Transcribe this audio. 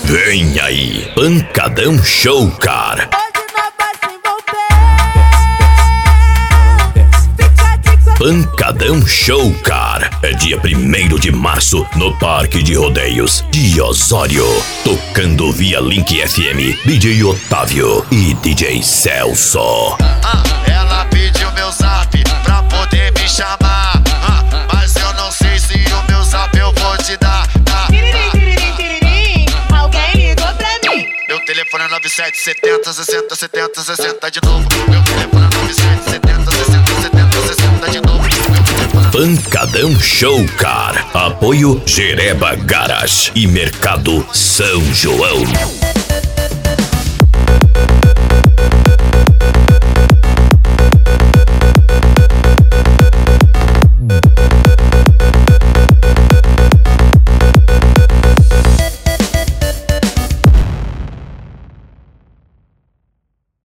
Vem aí, Pancadão Show, cara. Pancadão Show, cara. É dia 1º de março no Parque de Rodeios de Osório. Tocando via Link FM, DJ Otávio e DJ Celso. Ela pediu meu zap pra poder me chamar, mas eu não sei se o meu zap eu vou te dar. Alguém ligou pra mim. Meu telefone é 9770 60 70 60 de novo. Meu telefone é 9770 60 70 60 de novo. Pancadão Show, cara. Apoio Jereba Garage e Mercado São João.